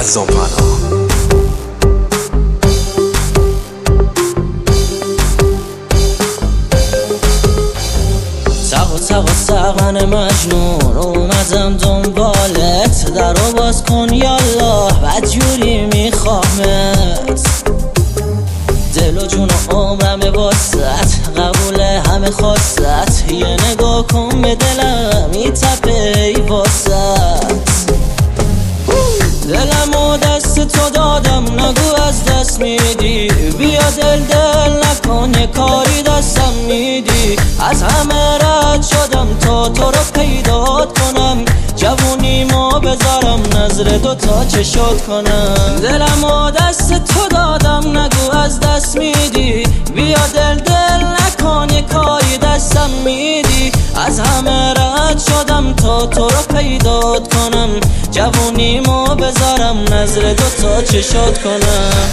یزدان پناه. سق و سقن مجنون اومدم دنبالت، درو باز کن یالله بدجوری میخوامت. دل و جون و عمرم واسط قبول همه خواست، یه نگاه کن به دلم میتپه ای واسط. دلم و دست تو دادم نگو از دست میدی، بیا دل نکن یه کاری دستم میدی. از همه رد شدم تا تو رو پیدات کنم، جوونیمو بذارم نظر دوتا چشات کنم. دلم و دست تو دادم نگو از دست میدی، بیا دل نکن یه کاری دستم میدی. از همه رد شدم تا تو رو پیدات کنم، جوونیمو بذارم نظر دوتا چشات کنم.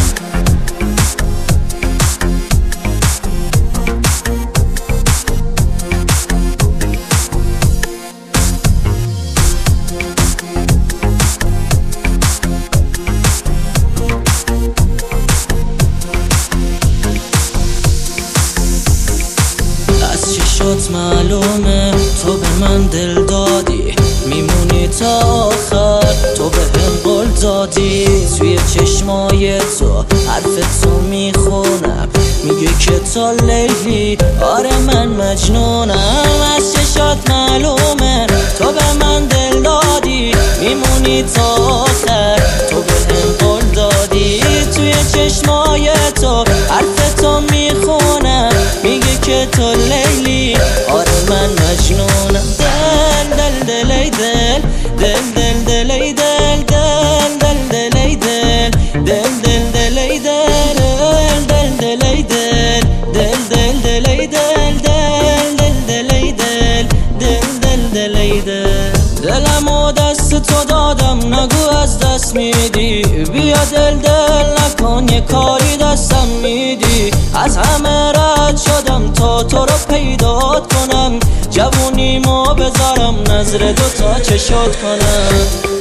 معلومه تو به من دل دادی، میمونی تا آخر. تو به هم قول دادی، توی چشمای تو حرف تو میخونم، میگه که تو لیلی. آره من مجنونم، از چشات معلومه تو به من دل دادی، میمونی تا آخر. تو به هم قول دادی، توی چشمای تو حرف تو میخونم، میگه که تو لیلی. آره من مجنونم. دل دل ای دل دل دل ای دل دل دل ای دل دل دل ای دل دل ای دل دل ای دل دل ای دل دل ای دل. دلم و دست تو دادم نگو از دست میدی، بیا دل نکن یه کاری دستم میدی. از همه رد شدم تا تو رو پیدات کنم، جوونیمو بذارم نظر دوتا چشات کنم.